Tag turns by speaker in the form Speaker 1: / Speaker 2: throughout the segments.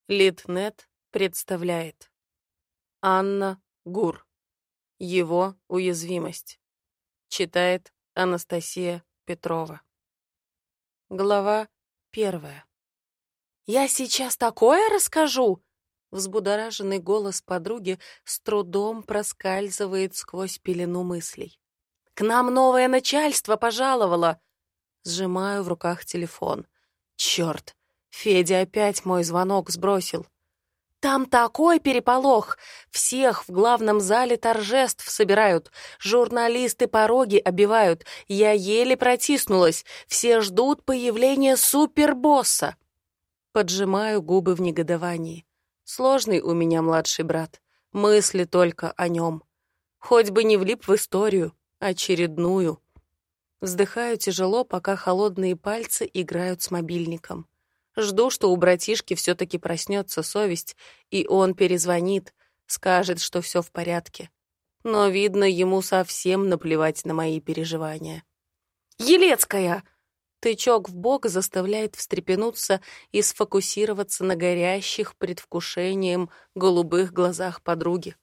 Speaker 1: Литнет представляет. Анна Гур. Его уязвимость. Читает Анастасия Петрова. Глава 1. «Я сейчас такое расскажу!» Взбудораженный голос подруги с трудом проскальзывает сквозь пелену мыслей. «К нам новое начальство пожаловало!» Сжимаю в руках телефон. Черт, Федя опять мой звонок сбросил. Там такой переполох! Всех в главном зале торжеств собирают. Журналисты пороги обивают. Я еле протиснулась. Все ждут появления супербосса. Поджимаю губы в негодовании. Сложный у меня младший брат. Мысли только о нем. Хоть бы не влип в историю. Очередную. Вздыхаю тяжело, пока холодные пальцы играют с мобильником. Жду, что у братишки все-таки проснется совесть, и он перезвонит, скажет, что все в порядке. Но, видно, ему совсем наплевать на мои переживания. «Елецкая!» Тычок в бок заставляет встрепенуться и сфокусироваться на горящих предвкушением голубых глазах подруги.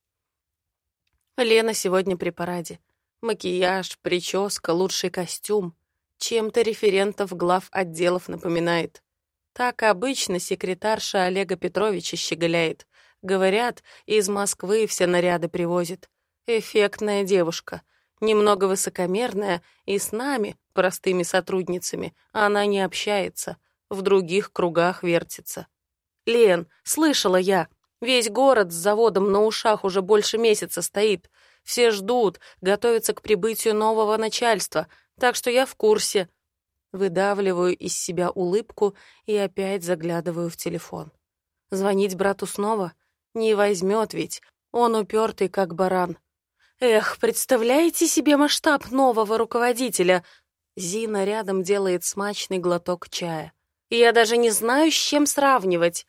Speaker 1: Лена сегодня при параде. Макияж, прическа, лучший костюм. Чем-то референтов глав отделов напоминает. Так обычно секретарша Олега Петровича щеголяет. Говорят, из Москвы все наряды привозит. Эффектная девушка. Немного высокомерная, и с нами, простыми сотрудницами, она не общается. В других кругах вертится. «Лен, слышала я. Весь город с заводом на ушах уже больше месяца стоит. Все ждут, готовятся к прибытию нового начальства, так что я в курсе». Выдавливаю из себя улыбку и опять заглядываю в телефон. Звонить брату снова? Не возьмет ведь, он упертый, как баран. Эх, представляете себе масштаб нового руководителя? Зина рядом делает смачный глоток чая. Я даже не знаю, с чем сравнивать.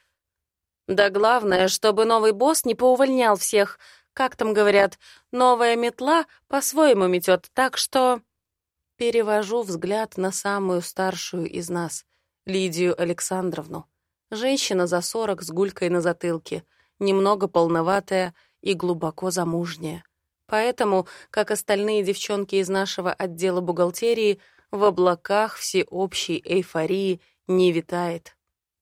Speaker 1: Да главное, чтобы новый босс не поувольнял всех. Как там говорят, новая метла по-своему метет, так что... Перевожу взгляд на самую старшую из нас, Лидию Александровну. Женщина за 40 с гулькой на затылке, немного полноватая и глубоко замужняя. Поэтому, как остальные девчонки из нашего отдела бухгалтерии, в облаках всеобщей эйфории не витает.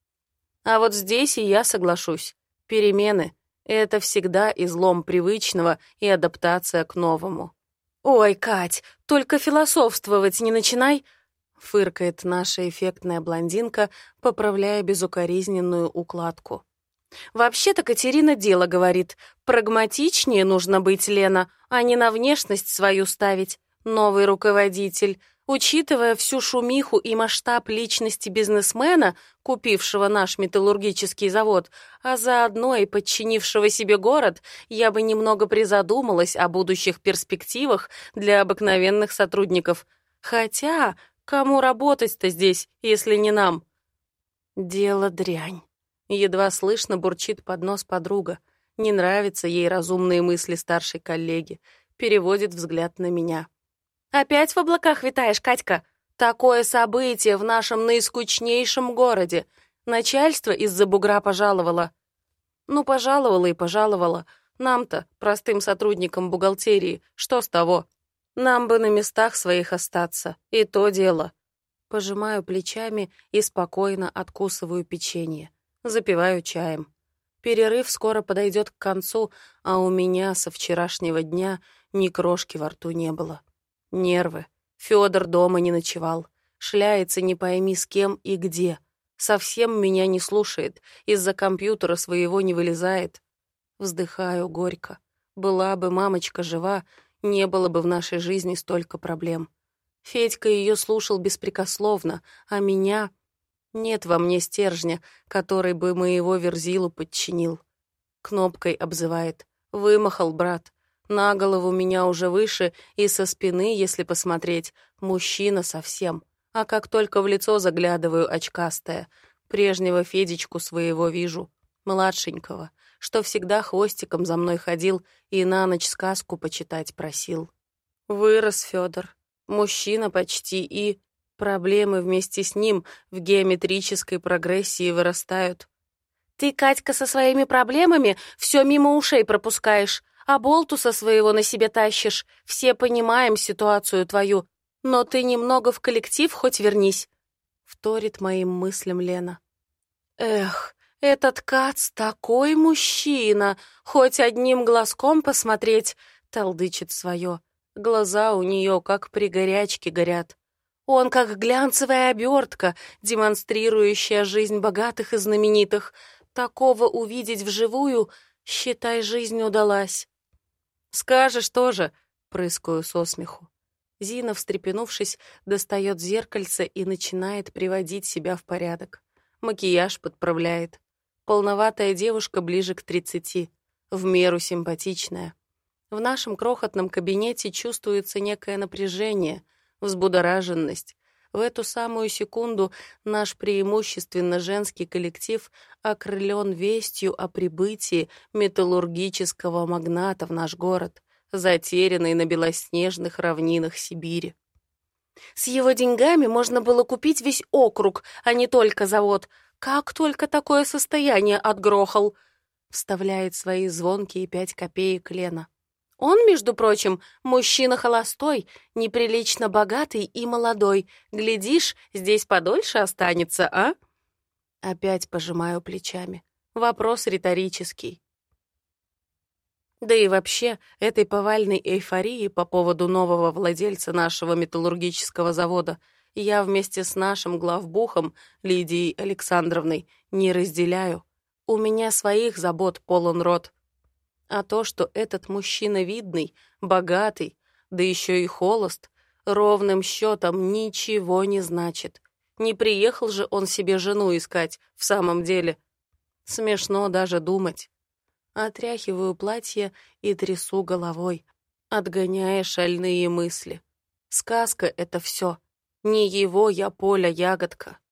Speaker 1: А вот здесь и я соглашусь. Перемены — это всегда излом привычного и адаптация к новому. «Ой, Кать, только философствовать не начинай!» — фыркает наша эффектная блондинка, поправляя безукоризненную укладку. «Вообще-то Катерина дело говорит. Прагматичнее нужно быть, Лена, а не на внешность свою ставить. Новый руководитель, учитывая всю шумиху и масштаб личности бизнесмена, купившего наш металлургический завод, а заодно и подчинившего себе город, я бы немного призадумалась о будущих перспективах для обыкновенных сотрудников. Хотя, кому работать-то здесь, если не нам?» «Дело дрянь». Едва слышно бурчит под нос подруга. Не нравятся ей разумные мысли старшей коллеги. Переводит взгляд на меня. «Опять в облаках витаешь, Катька? Такое событие в нашем наискучнейшем городе. Начальство из-за бугра пожаловало». «Ну, пожаловало и пожаловало. Нам-то, простым сотрудникам бухгалтерии, что с того? Нам бы на местах своих остаться, и то дело». Пожимаю плечами и спокойно откусываю печенье. Запиваю чаем. Перерыв скоро подойдет к концу, а у меня со вчерашнего дня ни крошки во рту не было. Нервы. Фёдор дома не ночевал. Шляется не пойми с кем и где. Совсем меня не слушает. Из-за компьютера своего не вылезает. Вздыхаю горько. Была бы мамочка жива, не было бы в нашей жизни столько проблем. Федька ее слушал беспрекословно, а меня... Нет во мне стержня, который бы моего Верзилу подчинил. Кнопкой обзывает. Вымахал, брат. На голову меня уже выше, и со спины, если посмотреть, мужчина совсем. А как только в лицо заглядываю, очкастая, прежнего Федечку своего вижу, младшенького, что всегда хвостиком за мной ходил и на ночь сказку почитать просил. Вырос Фёдор, мужчина почти, и проблемы вместе с ним в геометрической прогрессии вырастают. Ты, Катька, со своими проблемами все мимо ушей пропускаешь, а болтуса своего на себе тащишь. Все понимаем ситуацию твою, но ты немного в коллектив хоть вернись», — вторит моим мыслям Лена. «Эх, этот Кац такой мужчина, хоть одним глазком посмотреть», — толдычит свое. Глаза у нее как при горячке горят. Он как глянцевая обертка, демонстрирующая жизнь богатых и знаменитых. Такого увидеть вживую, считай, жизнь удалась. «Скажешь тоже», — прыскаю со смеху. Зина, встрепенувшись, достает зеркальце и начинает приводить себя в порядок. Макияж подправляет. Полноватая девушка ближе к 30, в меру симпатичная. В нашем крохотном кабинете чувствуется некое напряжение, взбудораженность. В эту самую секунду наш преимущественно женский коллектив окрылен вестью о прибытии металлургического магната в наш город, затерянный на белоснежных равнинах Сибири. С его деньгами можно было купить весь округ, а не только завод. Как только такое состояние отгрохал, вставляет свои звонкие 5 копеек Лена. Он, между прочим, мужчина холостой, неприлично богатый и молодой. Глядишь, здесь подольше останется, а? Опять пожимаю плечами. Вопрос риторический. Да и вообще, этой повальной эйфории по поводу нового владельца нашего металлургического завода я вместе с нашим главбухом Лидией Александровной не разделяю. У меня своих забот полон рот. А то, что этот мужчина видный, богатый, да еще и холост, ровным счетом ничего не значит. Не приехал же он себе жену искать в самом деле. Смешно даже думать. Отряхиваю платье и трясу головой, отгоняя шальные мысли. Сказка — это все. Не его я Поля ягодка.